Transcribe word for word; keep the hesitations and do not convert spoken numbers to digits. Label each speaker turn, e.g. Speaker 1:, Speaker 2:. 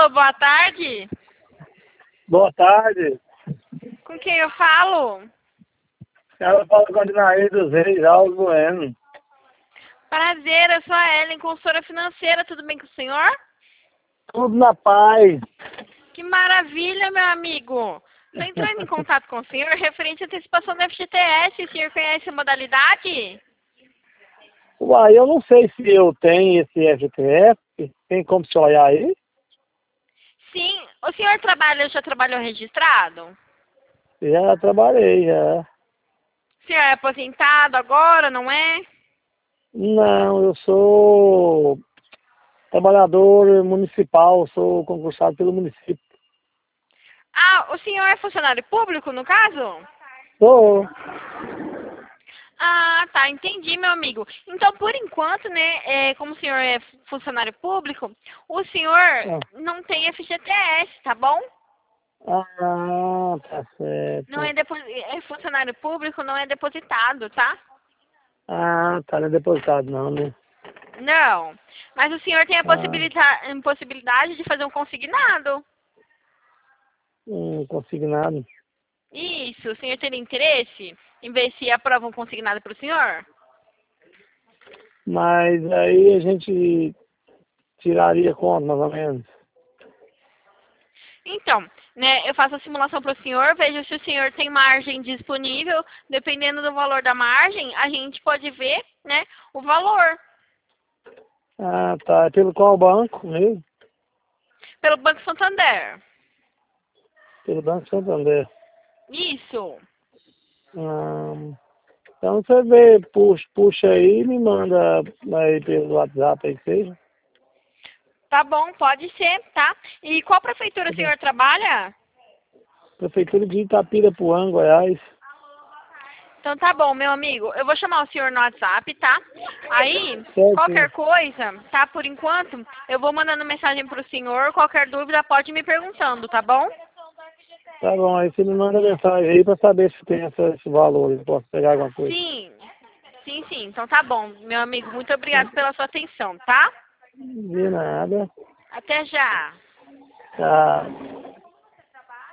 Speaker 1: boa tarde.
Speaker 2: Boa tarde.
Speaker 1: Com quem eu falo?
Speaker 2: Ela fala com a Dinaí dos Reis, Alves Bueno.
Speaker 1: Prazer, eu sou a Ellen, consultora financeira. Tudo bem com o senhor?
Speaker 2: Tudo na paz.
Speaker 1: Que maravilha, meu amigo. Estou entrando em contato com o senhor referente à antecipação do F G T S. O senhor conhece a modalidade?
Speaker 2: Uai, eu não sei se eu tenho esse F G T S. Tem como se olhar aí?
Speaker 1: Sim. O senhor trabalha, já trabalhou registrado?
Speaker 2: Já trabalhei, já.
Speaker 1: O senhor é aposentado agora, não é?
Speaker 2: Não, eu sou trabalhador municipal, sou concursado pelo município.
Speaker 1: Ah, o senhor é funcionário público, no caso?
Speaker 2: Sou.
Speaker 1: Ah, tá, entendi, meu amigo. Então, por enquanto, né, é, como o senhor é funcionário público, o senhor
Speaker 2: Ah,
Speaker 1: não tem F G T S, tá bom?
Speaker 2: ah, tá
Speaker 1: Não é,
Speaker 2: certo.
Speaker 1: depo é funcionário público, não é depositado, tá?
Speaker 2: Ah, tá, não é depositado não, né?
Speaker 1: Não. Mas o senhor tem a
Speaker 2: Ah,
Speaker 1: possibilidade, possibilidade de fazer um consignado.
Speaker 2: não consigo nada.
Speaker 1: Isso, o senhor teria interesse em ver se aprova um consignado para o senhor?
Speaker 2: Mas aí a gente tiraria quanto, mais ou menos?
Speaker 1: Então, né, eu faço a simulação para o senhor, vejo se o senhor tem margem disponível. Dependendo do valor da margem, a gente pode ver, né, o valor.
Speaker 2: Ah, tá. É pelo qual banco mesmo?
Speaker 1: Pelo Banco Santander.
Speaker 2: Pelo Banco Santander.
Speaker 1: Isso.
Speaker 2: Ah, então você vê, puxa, puxa aí e me manda aí pelo WhatsApp aí que seja.
Speaker 1: Tá bom, pode ser, tá? E qual prefeitura o senhor trabalha?
Speaker 2: Prefeitura de Itapirapuã, Goiás.
Speaker 1: Então tá bom, meu amigo. Eu vou chamar o senhor no WhatsApp, tá? Aí,
Speaker 2: Certo.
Speaker 1: qualquer coisa, tá? Por enquanto, eu vou mandando mensagem pro senhor. Qualquer dúvida pode ir me perguntando, tá bom?
Speaker 2: Tá bom, aí você me manda mensagem aí pra saber se tem essa, esse valor. Eu posso pegar alguma coisa.
Speaker 1: Sim. Sim, sim. Então tá bom, meu amigo. Muito obrigado pela sua atenção, tá?
Speaker 2: De nada.
Speaker 1: Até já.
Speaker 2: Tá.